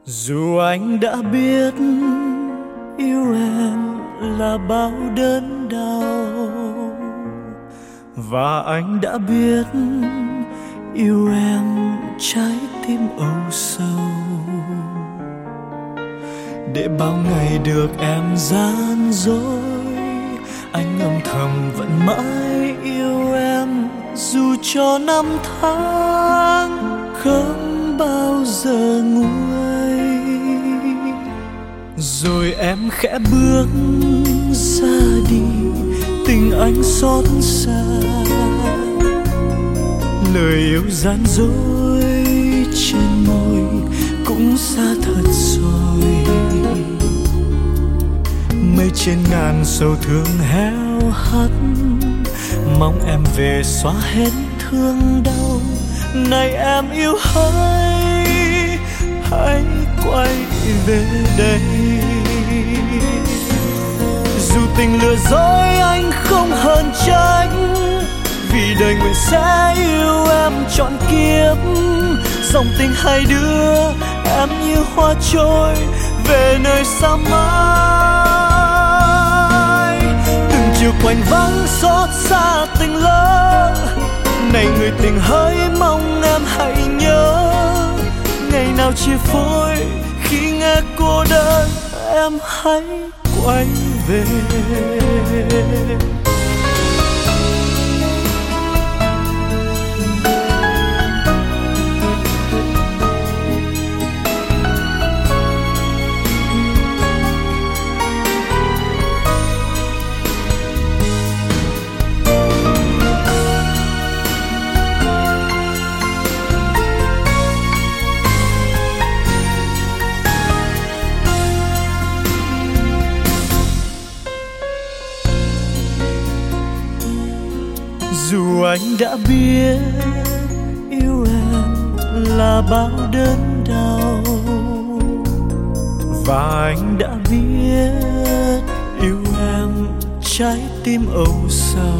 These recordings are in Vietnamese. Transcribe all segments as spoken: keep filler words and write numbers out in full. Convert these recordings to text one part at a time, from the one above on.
Dù anh đã biết yêu em là bao đớn đau, và anh đã biết yêu em trái tim âu sầu, để bao ngày được em gian dối, anh âm thầm vẫn mãi yêu em. Dù cho năm tháng không bao giờ nguôi, rồi em khẽ bước ra đi, tình anh xót xa, lời yêu gian dối trên môi cũng xa thật rồi. Mây trên ngàn sầu thương héo hắt, mong em về xóa hết thương đau. Này em yêu hỡi, hãy quay về đây. Dù tình lừa dối anh không hờn trách, vì đời nguyện sẽ yêu em trọn kiếp. Dòng tình hai đứa em như hoa trôi về nơi xa mãi. Từng chiều quạnh vắng xót xa tình lỡ, này người tình hỡi mong em hãy nhớ. Ngày nào chia phôi khi nghe cô đơn, em hãy quay về. Dù anh đã biết yêu em là bao đớn đau, và anh đã biết yêu em trái tim âu sầu,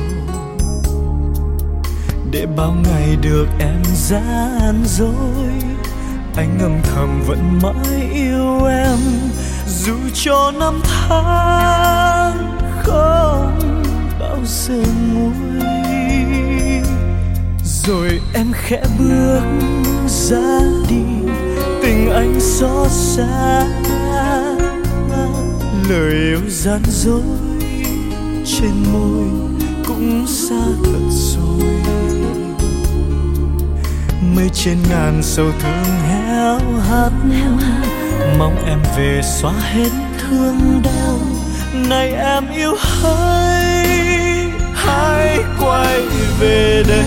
để bao ngày được em gian dối, anh âm thầm vẫn mãi yêu em. Dù cho năm tháng không bao giờ nguôi, rồi em khẽ bước ra đi, tình anh xót xa, lời yêu gian dối trên môi cũng xa thật rồi. Mây trên ngàn sầu thương héo hắt, mong em về xóa hết thương đau. Này em yêu hỡi, hãy quay về đây.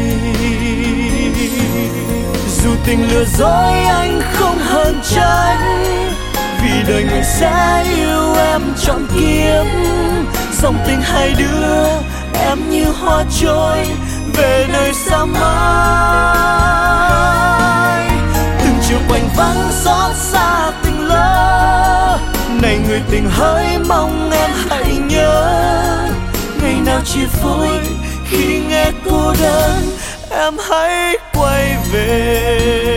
Dù tình lừa dối anh không hờn trách, vì đời người sẽ yêu em trọn kiếp. Dòng tình hai đứa em như hoa trôi về nơi xa mãi. Từng chiều quạnh vắng xót xa tình lỡ, này người tình hỡi mong em hãy nhớ. Ngày nào chia phôi khi nghe cô đơn, em hãy quay về.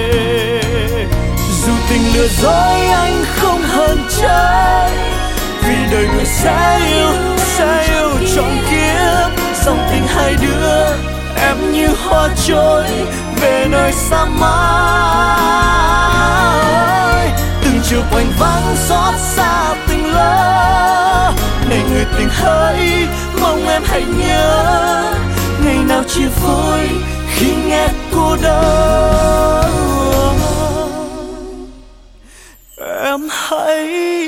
Dù tình lừa dối anh không hờn trách, vì đời người sẽ yêu, sẽ yêu trọn kiếp. Dòng tình hai đứa em như hoa trôi về nơi xa mãi. Từng chiều quạnh vắng xót xa tình lỡ, này người tình hỡi mong em hãy nhớ. Ngày nào chia phôi khi nghe cô đơn, em hãy